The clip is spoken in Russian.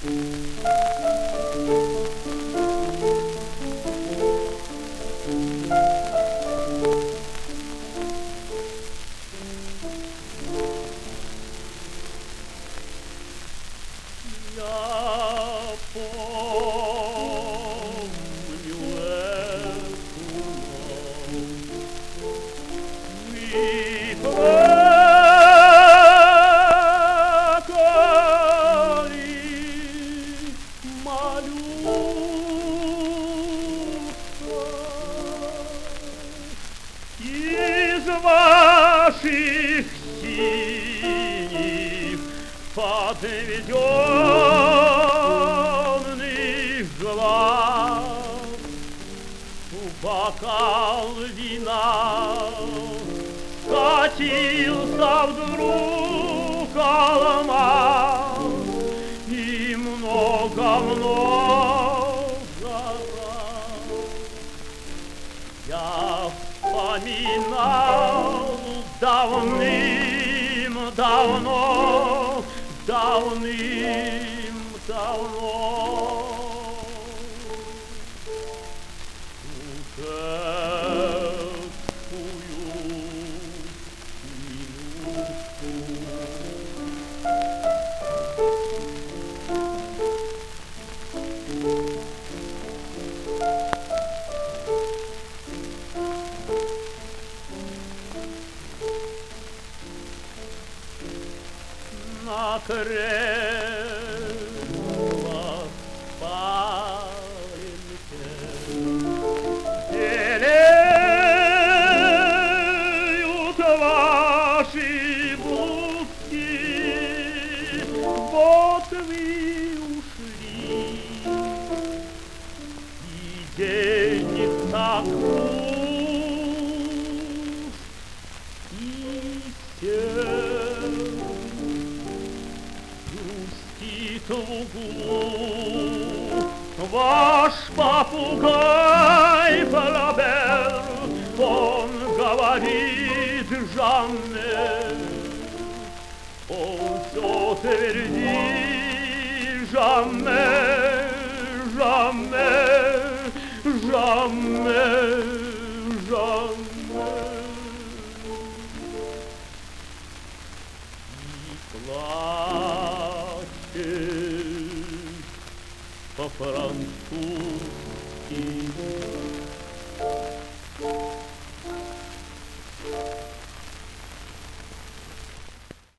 Я помню эту ночь, мы плакали, малютка, из ваших синих подведенных глаз бокал вина скатился вдруг алмаз, и много-много раз я вспоминал давным-давно, давным-давно такую минуту. На крылах спаленке белеют ваши блузки, вот вы ушли, и день так уж и сел. Грустит в углу ваш попугай Флабер, он говорит Жанне, он все твердит Жанне, Жанне, Жанне, Жанне. Плачет по-французски